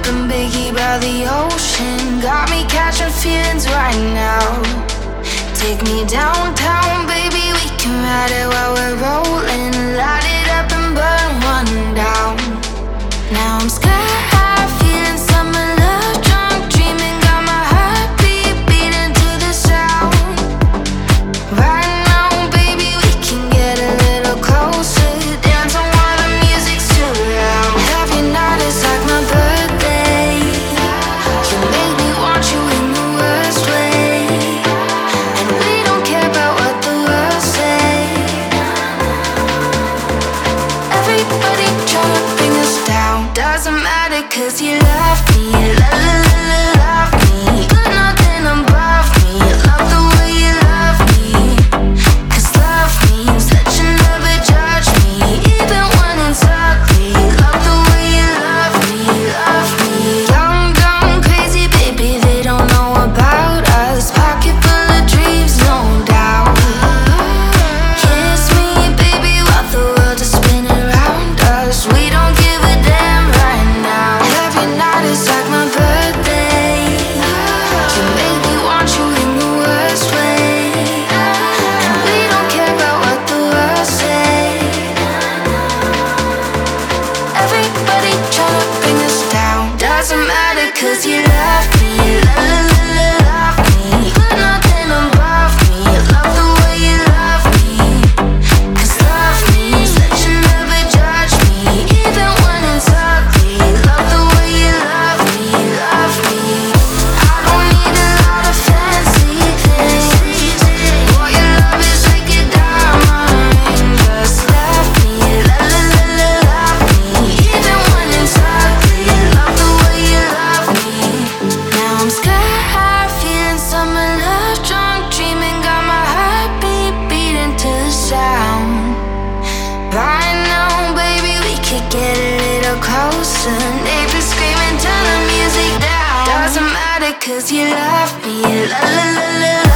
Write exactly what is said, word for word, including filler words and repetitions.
rapping Biggie by the ocean. Got me catching feelings right now. Take me downtown, baby, we can ride it while we're rolling. Light it up and burn one down. Now I'm sky high, feeling summer love, drunk, dreaming, got my heartbeat beating to the sound. Right now, baby, we can get a little closer, dance on while the music's too loud. Every night is like my birthday. You make me want you in the worst way, and we don't care about what the world say. Everybody try to bring us down. Doesn't matter, cause you love me, la la la la, love me. Got nothing above me, love the way you love me. Cause love means that you never judge me, even when it's ugly. Love the way you love me, love me. Young, dumb, crazy, baby, they don't know about us. Pocket full of dreams, no doubt. Kiss me, baby, while the world is spinning around us. We don't give a damn right now. Every night is like my birthday. You make me want you in the worst way, and we don't care about what the world say. Everybody try to bring us down. Doesn't matter, cause you love me, la la la la, love me. Got nothing above me, love the way you love me. Cause love means that you never judge me, even when it's ugly. Love the way you love me, love me. I don't need a lot of fancy things. Boy, your love is like a diamond. Just love me, la la la la, love me. Even when it's ugly, love the way you love me. Now I'm sky high, feeling summer love, drunk, dreaming, got my heartbeat beating to the sound. Right now, baby, we could get a little closer. Neighbors screaming, turn the music down. Doesn't matter, cause you love me, la la la la.